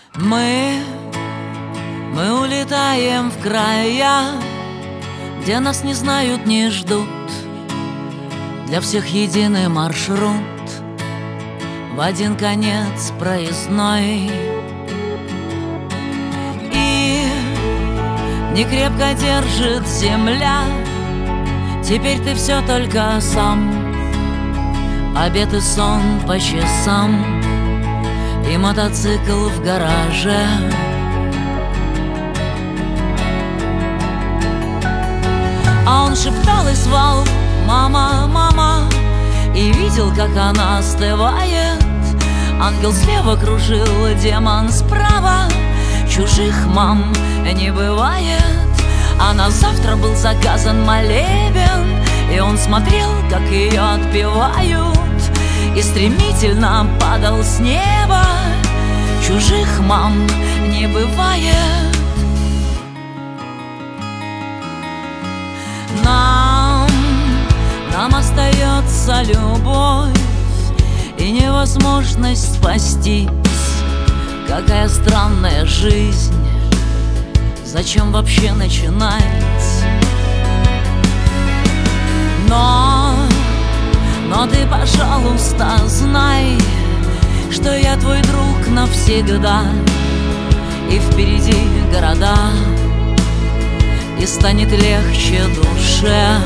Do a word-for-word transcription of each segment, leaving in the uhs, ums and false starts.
Мы, мы улетаем в края, где нас не знают, не ждут. Для всех единый маршрут, в один конец проездной. И не крепко держит земля, теперь ты все только сам. Обед и сон по часам, и мотоцикл в гараже. А он шептал и звал: мама, мама, и видел, как она остывает. Ангел слева кружил, демон справа. Чужих мам не бывает. А на завтра был заказан молебен, и он смотрел, как ее отпевают, и стремительно падал с неба. Чужих мам не бывает. Нам, нам остается любовь и невозможность спастись. Какая странная жизнь, зачем вообще начинать? Но, но ты, пожалуйста, знай, что я твой друг навсегда. И впереди города, и станет легче душе.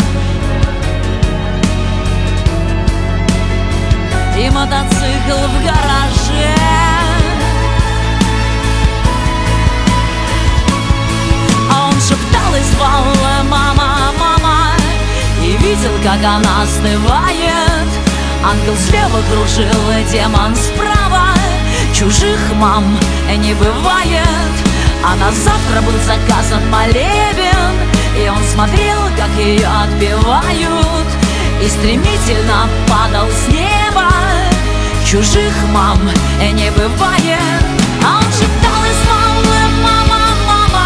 И мотоцикл в гараже. А он шептал и звал: мама, мама, и видел, как она остывает. Ангел слева кружил, демон справа. Чужих мам не бывает. А на завтра был заказан молебен, и он смотрел, как ее отпевают, и стремительно падал с неба. Чужих мам не бывает. А он шептал и звал: мама, мама.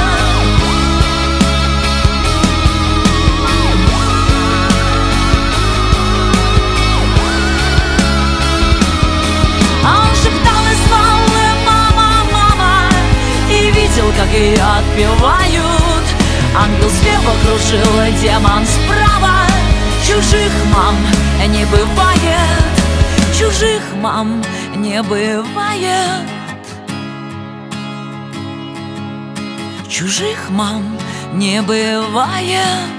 А он шептал и звал: мама, мама, и видел, как ее отпевают. Ангел слева кружил, демон справа. Чужих мам не бывает. Чужих мам не бывает. Чужих мам не бывает.